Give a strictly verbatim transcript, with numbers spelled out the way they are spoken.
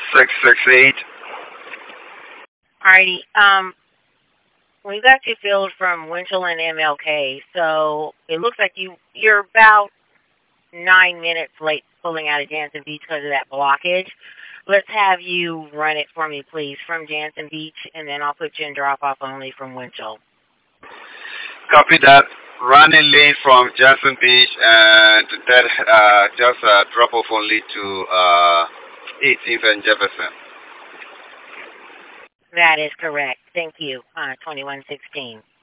six six eight. Alrighty. Um, we got you filled from Winchell and M L K, so it looks like you you're about nine minutes late pulling out of Jansen Beach because of that blockage. Let's have you run it for me, please, from Jansen Beach, and then I'll put you in drop-off only from Winchell. Copy that. Running late from Jackson Beach and that uh, just uh, drop off only to uh, eighteenth and Jefferson. That is correct. Thank you. Uh, twenty-one sixteen.